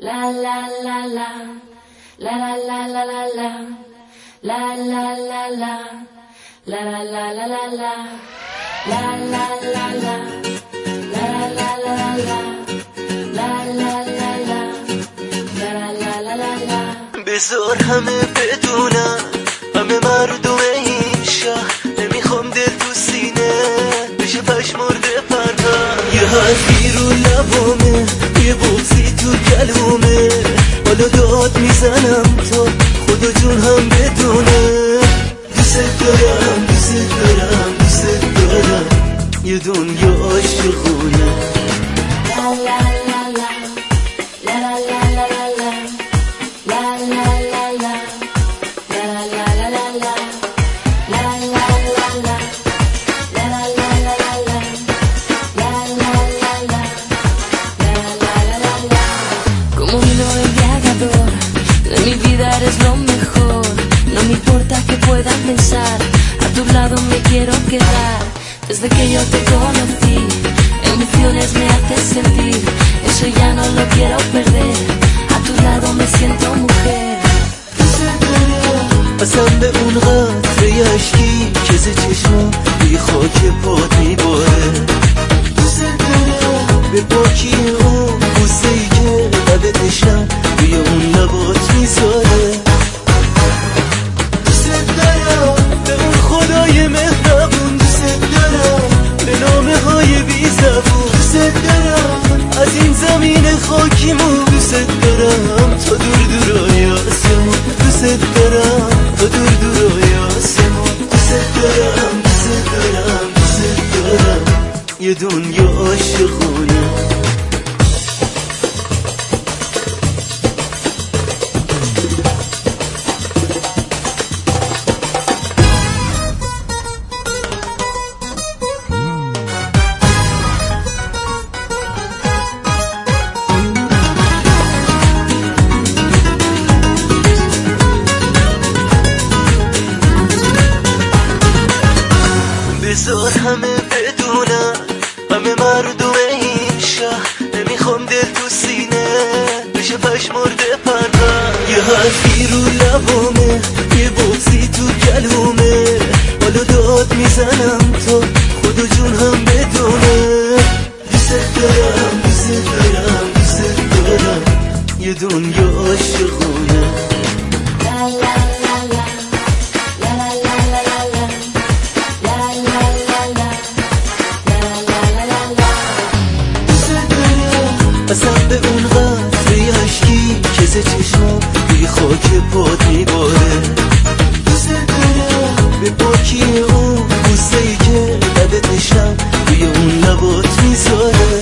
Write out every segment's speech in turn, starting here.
La la la la, la la la la la la, la la la la, la la la la la la, la la la la, la la la la la, la la la la, la la la la la. بذار همه بدونم، همه مردم این شهر نمیخوام دل تو سینه بشه پشمرده پرم. یه حرفی رو لبامه، یه بغضی تو گلومه، حالا داد میزنم تا خدا جون هم بدونه. دوست دارم دوست دارم دوست دارم، یه دنیا عاشقونه. La la la la, la la la la la la, la la la la, la la la la la, la la la la, la la la la la la, la la la la, la la la la. Como vino embriagador, de mi vida eres lo mejor. No me importa que puedan pensar, a tu lado me quiero quedar. Desde que yo te conocí, emociones me haces sentir, eso ya no lo quiero perder. A tu lado me siento mujer. قسم به اون قطره اشکی که ز چشما بی خاک پات میباره. دوست دارم به پاکی اون بوسه ای که لب تشنم روی اون لبات میذاره. دوست دارم به اون خدای مهربون، دوست دارم به نامه های بی زبون، دوست دارم از این زمین خاکیمون، دوست دارم تا دور دورای آسمون، دوست دارم تا دور دورای آسمون، دوست دارم دوست دارم دوست دارم، یه دنیا عاشقونه. بذار همه بدونم، همه مردم این شهر نمیخوام دل تو سینه بشه پشمرده پرم. یه حرفی رو لبامه، یه بغضی تو گلومه، حالا داد میزنم تا خدا جون هم بدونه. دوست دارم دوست دارم دوست دارم، یه دنیا عاشقونه. La la la la, la la la la la la, la la la la, la la la la. دوست دارم قسم به اون قطره اشکی که ز چشما بی خاک پات میباره. دوست دارم به پاکی اون بوسه ای که لب تشنم روی اون لبات میذاره.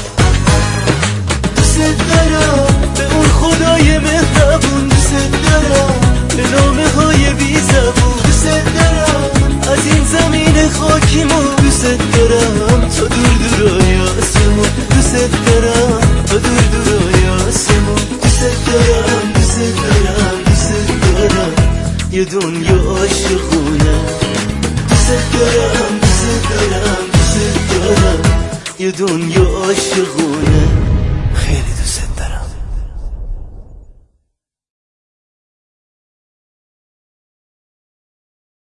دوست دارم به اون خدای مهربون، دوست دارم به نامه های بی زبون، دوست دارم از این زمین خاکیمون، دوست دارم تا دور دورای آسمون، دوست دارم تا دور دورای آسمون، دوست دارم دوست دارم دوست دارم، یه دنیا عاشقونه. دوست دارم دوست دارم دوست دارم، یه دنیا عاشقونه.